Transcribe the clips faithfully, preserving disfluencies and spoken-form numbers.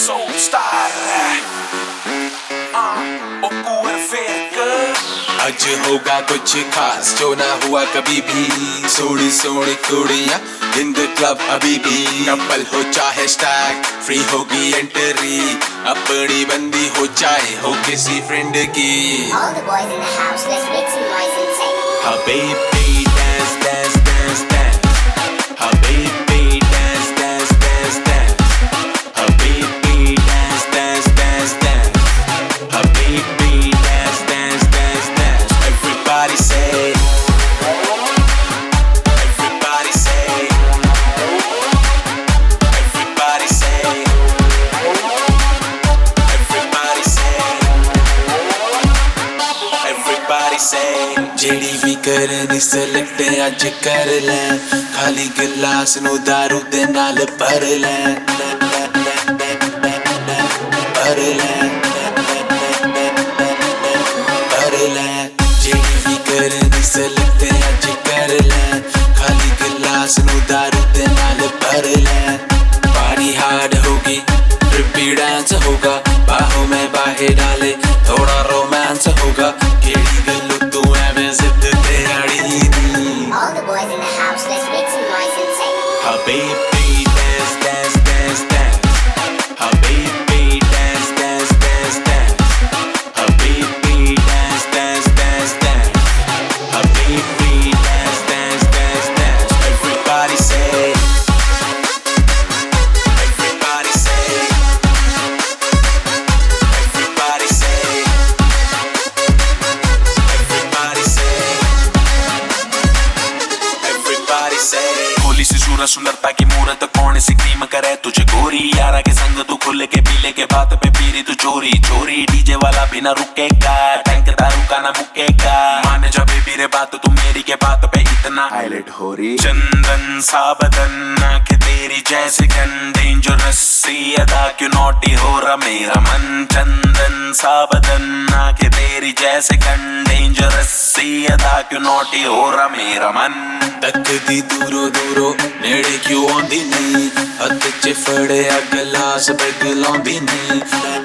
soul star uh, ओकू है fake आज होगा कुछ खास जो ना हुआ कभी भी सोड़ी सोड़ी कुड़ियाँ in the club अभी भी कपल हो चाहे स्टैग फ्री होगी एंट्री अपनी बंदी हो चाहे हो किसी फ्रेंड की All the boys in the house, let's make some noise and say Habibi dance dance dance dance Habibi dance dance dance dance Habibi dance dance dance dance Habibi dance dance dance dance Everybody say Everybody say Everybody say Everybody say Everybody say जेड़ी भी करनी select आज कर ले खाली गिलास नु दारू दे नाल भर ले भर ले भर ले जेड़ी भी करनी select आज कर ले खाली गिलास नु दारू दे नाल भर ले पार्टी हार्ड होगी रिपीट डांस होगा बाहों में बाहें डाले थोड़ा रोमांस होगा केड़ी गल्लू तू ऐवें जिद ते अड़ी दी All the boys in the house, let's make some noise and say Habibi dance dance dance dance Habibi dance dance dance dance Habibi dance dance dance dance Habibi dance dance dance dance Everybody say Everybody say Everybody say Everybody say Everybody say Holi से सूरज सुंदरता की मूरत कौन सी cream करे तुझे गोरी यारा के संग तू खुले के पीले के बात पे पीरी तू चोरी चोरी डीजे वाला बिना रुकेगा टैंक दारू का ना मुकेगा मान जा बेबी रे बात तू मेरी के बात पे इतना हाईलाइट हो रही चंदन सा बदन आंखें तेरी जैसे गन डेंजरस सी अदा क्यों नॉटी हो रहा मेरा मन चंदन सा बदन आंखें तेरी जैसे गन डेंजरस सी अदा क्यों नॉटी हो रहा मेरा मन तकदी दूरो दूरो नेड़े क्यों आंदी नहीं हथ च फड़िया गलास बैग लांदी नहीं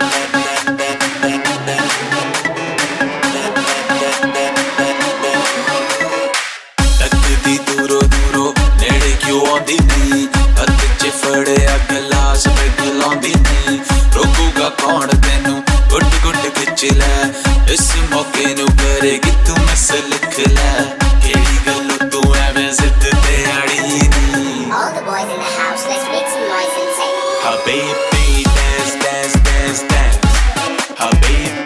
तकदी दूरो दूरो नेड़े क्यों आंदी नहीं हथ च फड़िया गलास बैग लांदी नहीं रोकूगा कौन तेनू गुट गुट खिच ले इस मौके नू करेगी तू मिस लिख ले केड़ी गल्लू तू ऐवें जिद ते अड़ी दी All the boys in the house, let's make some noise and say Habibi dance dance dance dance Habibi